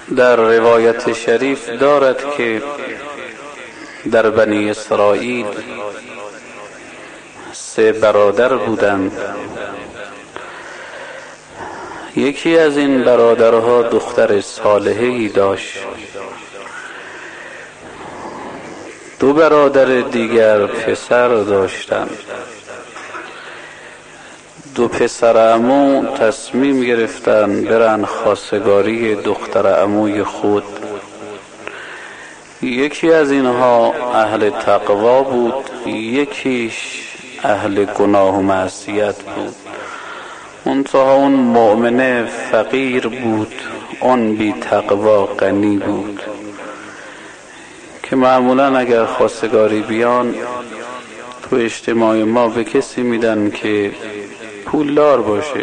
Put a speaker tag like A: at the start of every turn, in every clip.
A: در روایت شریف دارد که در بنی اسرائیل 3 برادر بودند. یکی از این برادرها دختر صالحه‌ای داشت. 2 برادر دیگر پسر داشتند. 2 پسر عمو تصمیم گرفتن برن خواستگاری دختر عموی خود. یکی از اینها اهل تقوا بود، یکیش اهل گناه و معصیت بود. منتها اون مؤمنه فقیر بود، اون بی تقوا غنی بود، که معمولا اگر خواستگاری بیان تو اجتماع ما به کسی میدن که پولدار باشه.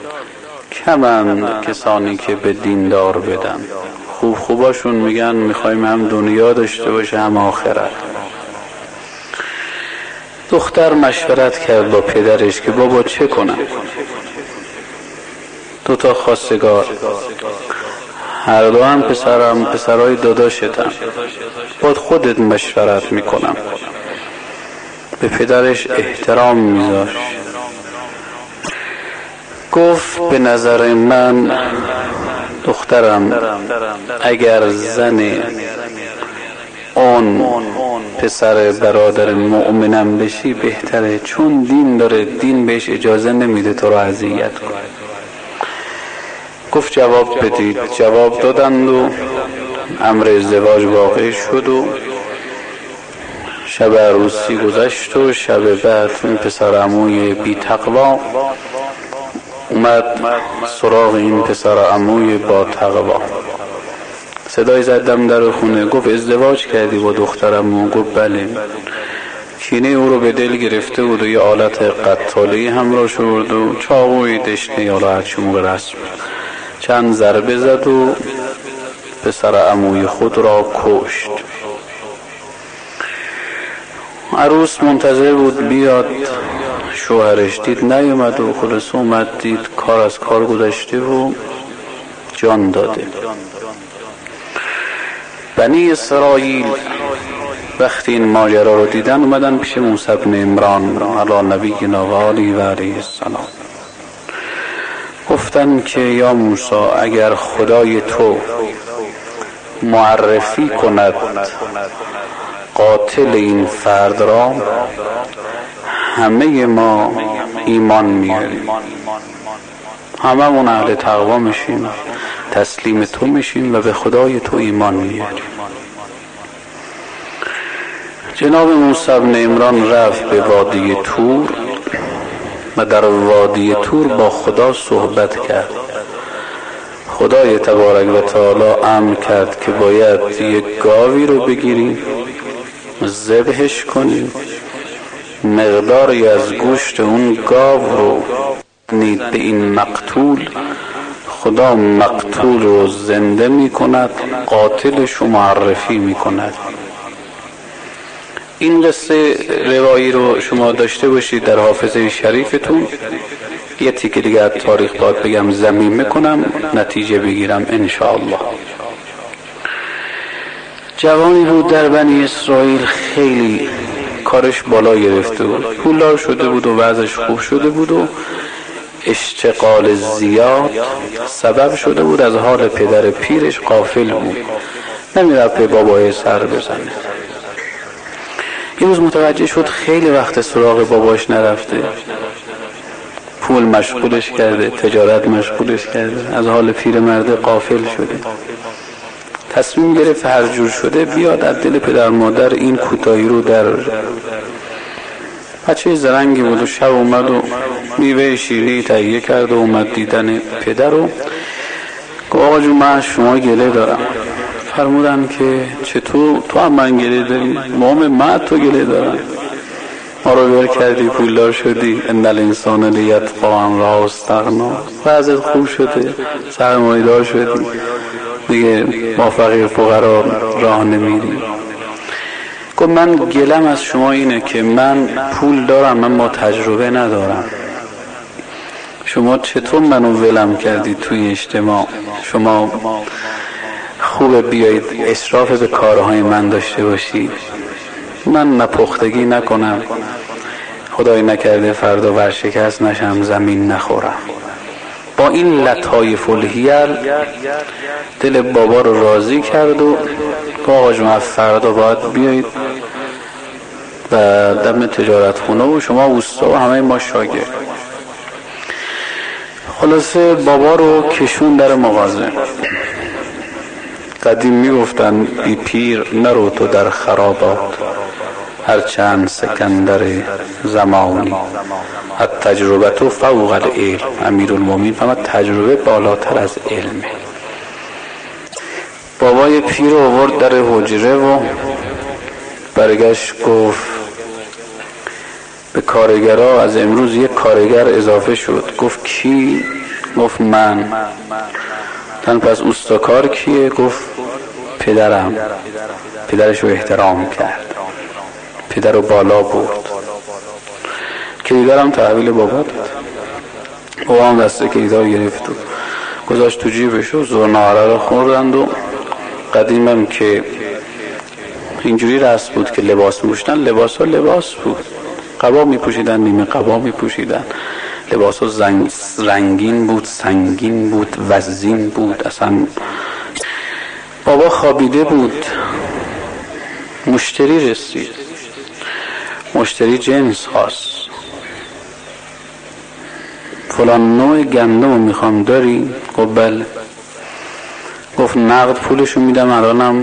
A: کمن کسانی که به دیندار بدن. خوباشون میگن میخوایم هم دنیا داشته باشه هم آخرت. دختر مشورت کرد با پدرش که بابا چه کنم؟ 2 تا خواستگار، هر دو هم پسرهای داداشتن، باید خودت مشورت میکنم. به پدرش احترام میذاشت. گفت به نظر من دخترم اگر زن اون پسر برادر مؤمنم بشی بهتره، چون دین داره، دین بهش اجازه نمیده تو رو اذیت کنه. گفت جواب بدید. جواب دادند و امر ازدواج واقع شد و شب عروسی گذشت و شب بعد این پسر عموی بی تقوا اومد سراغ این پسر عموی با تقوا. صدای زدم در خونه. گفت ازدواج کردی با دخترم؟ گفت بله. کینه او رو به دل گرفته بود و یه آلت قتالی همراه شد و چاقوی دشنه یا راحتشون رسم چند ضربه زد و پسر عموی خود را کشت. عروس منتظر بود بیاد، شوهرش دید نیومد و خودش اومد دید کار از کار گذشته و جان داده. بنی اسرائیل وقتی این ماجرا رو دیدن اومدن پیش موسی بن عمران علی نبینا و آله و علیه السلام. گفتن که یا موسی اگر خدای تو معرفی کند قاتل این فرد را، همه ما ایمان میاریم، هممون اهل تقوا میشیم، تسلیم تو میشیم و به خدای تو ایمان میاریم. جناب موسی بن عمران رفت به وادی طور و در وادی طور با خدا صحبت کرد. خدای تبارک و تعالی امر کرد که باید یک گاوی رو بگیریم، ذبحش کنیم، مقداری از گوشت اون گاو رو نید به این مقتول. خدا مقتول رو زنده می کند، قاتلش رو معرفی می کند. این قصه روایی رو شما داشته باشید در حافظه شریفتون. یه تیکه دیگه از تاریخ باید بگم ضمیمه کنم نتیجه بگیرم انشاءالله. جوانی بود در بنی اسرائیل، خیلی کارش بالا گرفته بود، پولدار شده بود و وضعش خوب شده بود و اشتغال زیاد سبب شده بود از حال پدر پیرش غافل بود، نمیرفت به بابای سر بزنه. یه روز متوجه شد خیلی وقت سراغ باباش نرفته، پول مشغولش کرده، تجارت مشغولش کرده، از حال پیرمرده غافل شده. تصمیم گرفت هر جور شده بیاد از دل پدر مادر این کوتاهی رو در. بچه زرنگی بود و شب اومد و میوه شیرینی تهیه کرد و اومد دیدن پدر و گفت آقا جون من شما گله دارم. فرمودن که چطور تو هم من گله داری؟ مام من تو گله دارم، ما رو بر کردی پولدار شدی، ان الانسان لیطغی ان رآه استغنی، وضعت خوب شده، سرمایه‌دار شدی، دیگه ما فقیر فقرا راه نمیریم. گفت من گلم از شما اینه که من پول دارم اما تجربه ندارم. شما چطور منو ولم کردی توی اجتماع؟ شما خوبه بیایید اسراف به کارهای من داشته باشید، من نپختگی نکنم، خدای نکرده فردا ورشکست نشم، زمین نخورم. با این لطایف الحیل دل بابا رو راضی کرد و آقا جون فردا باید بیایید و دم تجارت خونه و شما اوستا و همه ما شاگرد. خلاصه بابا رو کشون در مغازه. قدیم میگفتن بی پیر نرو تو در خرابات، هرچند سکندر زمانی، التجربه تو فوق العلم. امیرالمومنین فرمود تجربه بالاتر از علمه. بابای پیر رو آورد در حجره و برگشت گفت به کارگرها از امروز یک کارگر اضافه شد. گفت کی؟ گفت من. تن پس اوستاکار کیه؟ گفت پدرم. پدرش رو احترام کرد، پدر رو بالا برد. کلیدارم تحویل بابا داد. بابا هم دسته کلیدار گرفت و گذاشت تو جیبش و زور نهاره رو خوردند. و قدیمم که اینجوری رسم بود که لباس می‌پوشیدن، لباس ها لباس بود، قبا می‌پوشیدن، نیمه قبا می‌پوشیدن، لباس ها رنگین بود، سنگین بود، وزین بود. اصلا بابا خوابیده بود. مشتری رسید، مشتری جنس خواست. فلان نوع گندم رو میخوام، داری؟ گفت بله. گفت نقد پولشو میدم، الانم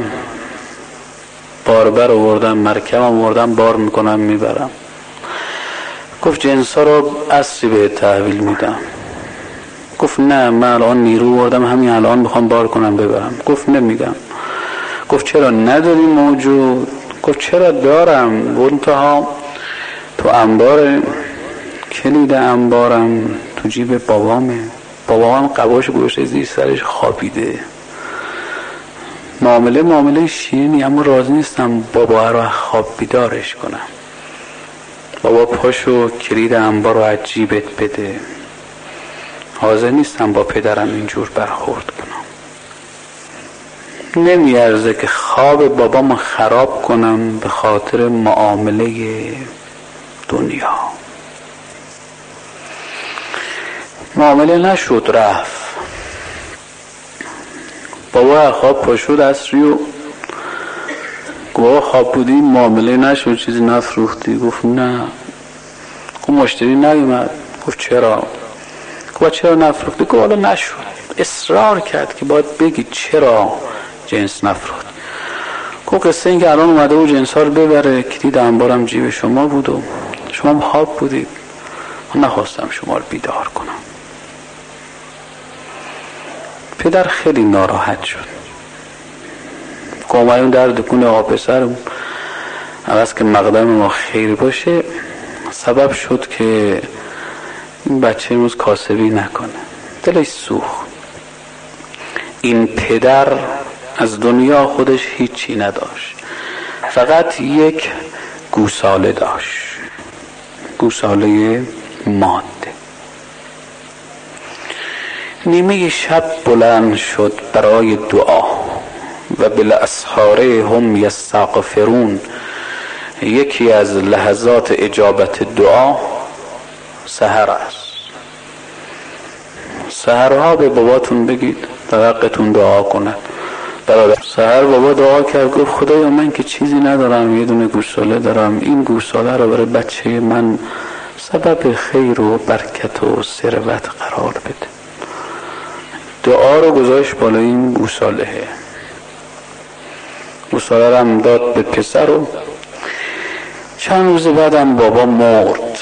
A: باربر آوردم، مرکب آوردم، بار میکنم میبرم. گفت جنس ها رو اصری به تحویل میدم. گفت نه من الان نیرو آوردم، همین الان میخوام بار کنم ببرم. گفت نمیدم. گفت چرا نداری موجود؟ گفت چرا دارم، منتها تو انبار، کلید انبارم تو جیب بابامه. بابام قباش گوشته زیر سرش خوابیده. معامله شیرینی، اما راضی نیستم بابا رو خواب بیدارش کنم. بابا پاشو کلید انبار رو از جیبت بده. حاضر نیستم با پدرم اینجور برخورد کنم. نمیارزه که خواب بابامو خراب کنم به خاطر معامله دنیا. معامله نشد، رفت. بابا خواب پاشد عصری و بابا خواب بودی، معامله نشد، چیزی نفروختی؟ گفت نه. گفت مشتری نیومد؟ گفت چرا؟ گفت چرا نفروختی؟ گفت حالا نشد. اصرار کرد که باید بگی چرا جنس نفروخت. گفت قصه این که الان اومده و جنس ها رو ببره، کلید انبارم جیب شما بود و شما خواب بودید، من نخواستم شما رو بیدار کنم. پدر خیلی ناراحت شد. اومدیم در دکون آقا پسرم، عوض که مقدم ما خیر باشه، سبب شد که این بچه امروز کاسبی نکنه. دلش سوخت. این پدر از دنیا خودش هیچی نداشت، فقط یک گوساله داشت، گوساله ماده. نیمه شب بلند شد برای دعا و بالاسحار هم یستغفرون. یکی از لحظات اجابت دعا سحر است. سحرها به باباتون بگید در حقتون دعا کنن. برادر سحر بابا دعا کرد، گفت خدایا من که چیزی ندارم، یه دونه گوساله دارم، این گوساله رو برای بچه من سبب خیر و برکت و ثروت قرار بده. دعا رو گذاشت بالای این گوساله. گوساله رو هم داد به پسر و چند روز بعدم بابا مرد.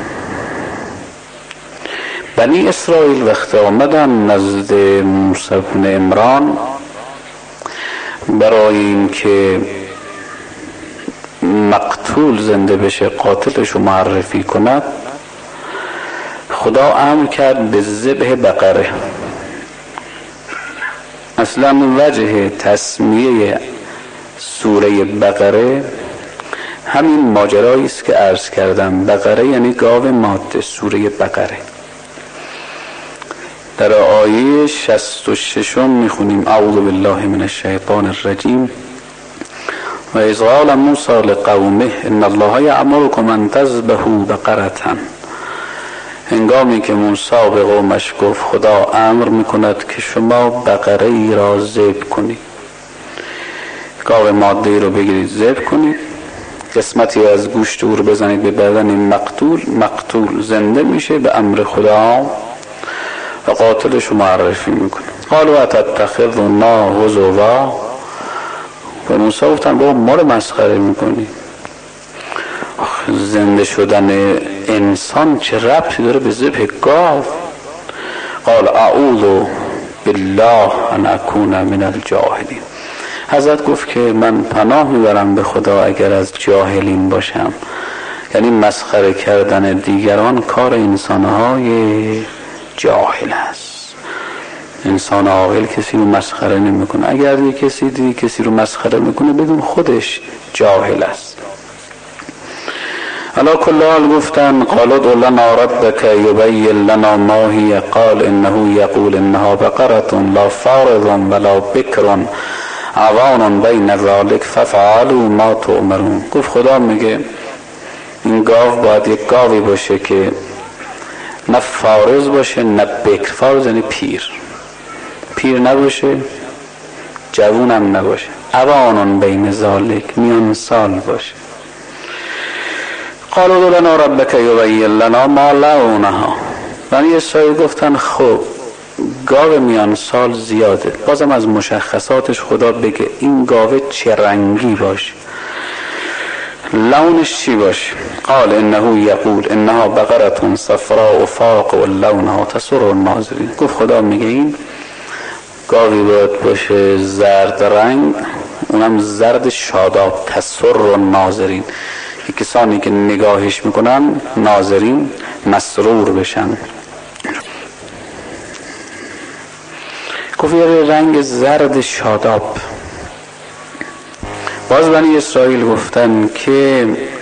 A: بنی اسرائیل وقت آمدن نزد موسی بن عمران برای این که مقتول زنده بشه، قاتلش رو معرفی کند، خدا امر کرد به ذبح بقره. اصلا وجه تسمیه سوره بقره همین ماجرایی است که عرض کردم. بقره یعنی گاو ماده، سوره بقره. در آیه 66 میخونیم اعوذ بالله من الشیطان الرجیم و اذ قال موسی لقومه ان الله یأمرکم ان تذبحوا بقرة. هنگامی که موسی به قومش گفت خدا امر میکند که شما بقره ای را ذبح کنید، گاو ماده ای رو بگیرید ذبح کنید، قسمتی از گوشت او رو بزنید به بدن مقتول زنده میشه به امر خدا و قاتلش رو معرفی میکنه. قالوا اتتخذنا هزوا. به موسی گفتن بابا ما رو مسخره میکنی؟ زنده شدن انسان چه ربطی داره به ذبح گاو؟ قال اعوذ بالله ان اکون من الجاهلین. حضرت گفت که من پناه میبرم به خدا اگر از جاهلین باشم، یعنی مسخره کردن دیگران کار انسانهای جاهل است. انسان عاقل کسی رو مسخره نمیکنه. اگر یک کسی رو مسخره میکنه بدون خودش جاهل است. علا کل حال گفتن قالوا ادع لنا ربک یبین لنا ما هی قال انه یقول انها بقرة لا فارض ولا بکر عوان بین ذلک ففعلوا ما تؤمرون. گفت خدا میگه این گاو باید یک گاوی باشه که نه فارض باشه نه بکر. فارض یعنی پیر نباشه، جوونم نباشه، عوان بین ذلک میان سال باشه. قالوا ادع لنا ربک یبین لنا ما لونها. بنی اسرائیل گفتن خب گاو میان سال زیاده، بازم از مشخصاتش خدا بگه این گاوه چه رنگی باشه، لونش چی باشه. قال انه یقول انها بقرة صفراء فاقع لونها تسر الناظرین. گفت خدا میگه این گاوی باید باشه زرد رنگ، اونم زرد شاداب، تسر الناظرین، کسانی که نگاهش میکنن ناظرین مسرور بشن. گفت رنگ زرد شاداب. باز بنی اسرائیل گفتن که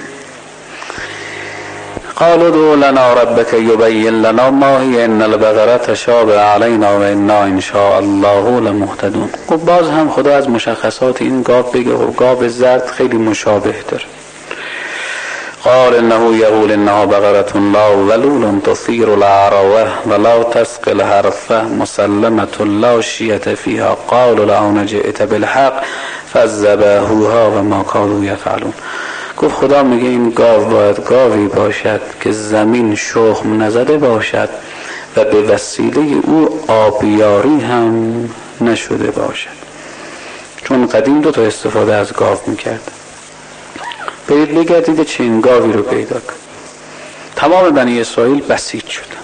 A: قالوا ادع لنا ربک یبین لنا ما هی ان البقرة تشابه علینا و انا ان شاء الله لمهتدون. گفت باز هم خدا از مشخصات این گاو بگه و گاو زرد خیلی مشابه داره. قال انه یقول انها بقرة لا ولول تثیر العروة ولا تسقي الحرث مسلمة لا شیة فیها قالوا لئن جئت بالحق فذبحوها وما كانوا یفعلون. گفت خدا میگه این گاو باید گاوی باشد که زمین شخم نزده باشد و به وسیله او آبیاری هم نشده باشد، چون قدیم 2 استفاده از گاو میکرد. برید بگردید چنین گاوی رو پیدا کن. تمام بنی اسرائیل بسیج شدن،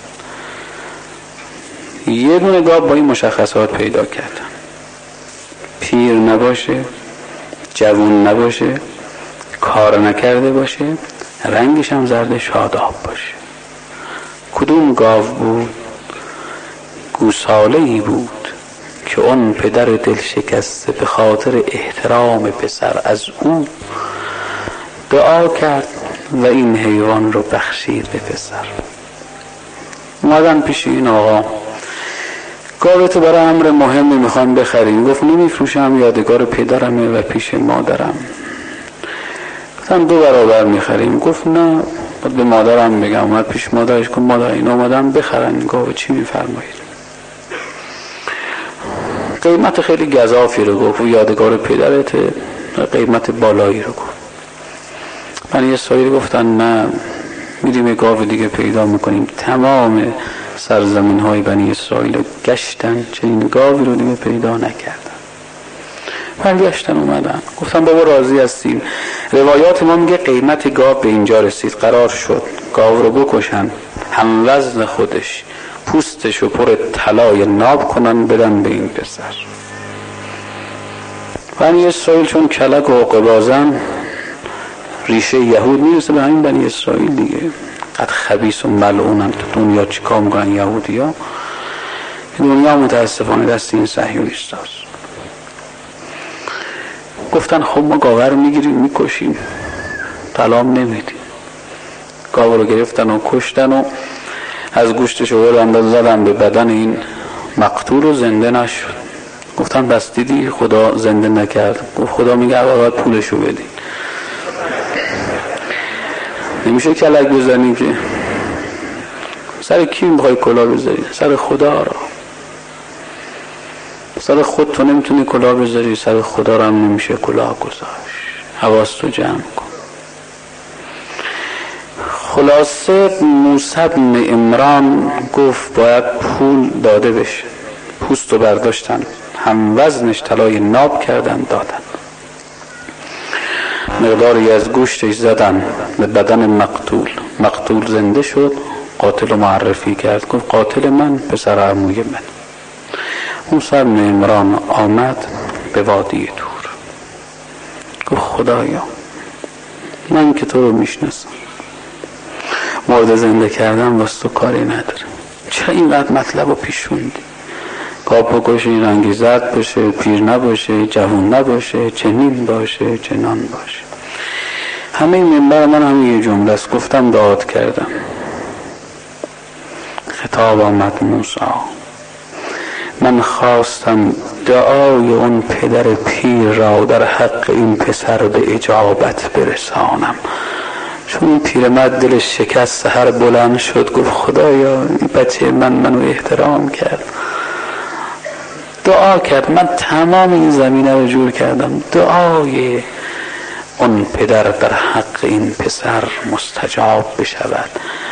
A: یه دونه گاو با این مشخصات پیدا کردن، پیر نباشه، جوون نباشه، کار نکرده باشه، رنگش هم زرد شاداب باشه. کدوم گاو بود؟ گوساله‌ای بود که اون پدر دل شکسته به خاطر احترام پسر از او دعا کرد و این حیوان رو بخشید به پسر. اومدن پیش این آقا، گاوتو برای امر مهمی میخوام بخریم. گفت نمیفروشم، یادگار پدرمه و پیش مادرم. گفتم 2 برابر میخریم. گفت نه باید به مادرم بگم. اومد پیش مادرش گفت مادر این اومدن بخرن گاو، چی میفرمایید؟ قیمت خیلی گزافی رو گفت و یادگار پدرته، قیمت بالایی رو گفت. بنی اسرائیل گفتن نه، میریم یه گاو دیگه پیدا میکنیم. تمام سرزمین های بنی اسرائیل گشتن، چنین گاوی رو دیگه پیدا نکردن. برگشتن اومدن گفتن بابا راضی هستیم. روایات ما میگه قیمت گاو به اینجا رسید، قرار شد گاو رو بکشن، هم وزن خودش پوستش رو پر طلای ناب کنن بدن به این پسر. بنی اسرائیل چون کلک و عقبازن، ریشه یهود میرسه به همین بنی اسرائیل دیگه. قد خبیث و ملعونن. تو دنیا چیکار میکنن یهودی ها؟ دنیا متاسفانه دست این صهیونیست هست. گفتن خب ما گاوه رو میگیریم میکشیم، طلام نمیدیم. گاوه رو گرفتن و کشتن و از گوشتش رو زدن به بدن این مقتول و زنده نشد. گفتن بس دیدی خدا زنده نکرد. گفت خدا میگه اول باید پولشو بدی. نمیشه کلک بزنی که. سر کی میخوای کلاه بذاری؟ سر خدا را. سر خود تو نمیتونی کلاه بذاری، سر خدا را هم نمیشه کلاه گذاشت. حواستو جمع کن. خلاصه موسی بن عمران گفت باید پول داده بشه. پوستو برداشتن، هم وزنش طلای ناب کردن دادن. مقداری از گوشتش زدن به بدن مقتول. مقتول زنده شد. قاتل رو معرفی کرد. گفت قاتل من پسر عموی من. موسی بن عمران آمد به وادی طور. گفت خدایا من که تو رو میشناسم، مورد زنده کردم واسه تو کاری نداره، چرا اینقدر مطلب رو پیشوندی؟ گاب بکشی، رنگی زرد باشه، پیر نباشه، جوان نباشه، چنین باشه، چنان باشه. همه این منبر من همه یه جمله است. گفتم دعات کردم. خطاب آمد موسی. من خواستم دعای اون پدر پیر را در حق این پسر به اجابت برسانم، چون این پیرمرد دلش شکست. سحر بلند شد گفت خدایا این بچه منو احترام کرد. دعا کرد. من تمام این زمینه رو جور کردم دعای اون پدر در حق این پسر مستجاب بشود.